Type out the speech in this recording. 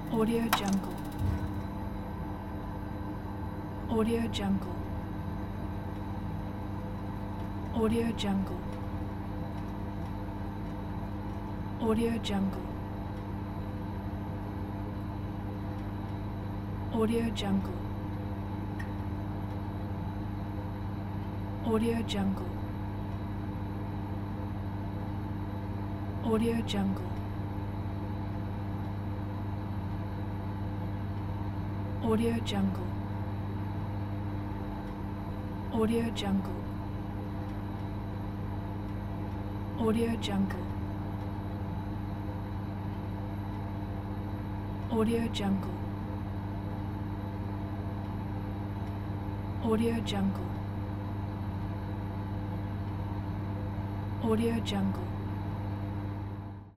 Audio Jungle. Audio Jungle. Audio Jungle. Audio Jungle. Audio Jungle. Audio Jungle. Audio Jungle. Audio Jungle. Audio Jungle. Audio Jungle. Audio Jungle. Audio Jungle. Audio Jungle.